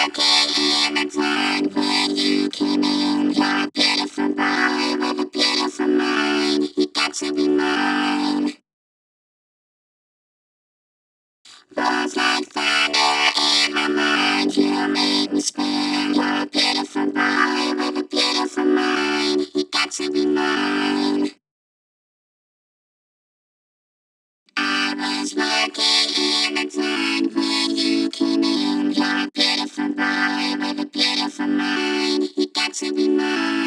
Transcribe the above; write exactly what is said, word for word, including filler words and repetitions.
working in the time when you came in. You're a beautiful boy with a beautiful mind. You got to be mine. Words like thunder in my mind. You make me spin. You're a beautiful boy with a beautiful mind. You got to be mine. I was working in the time when you came in. You're a beautiful boy with a beautiful mind. You got to be mine.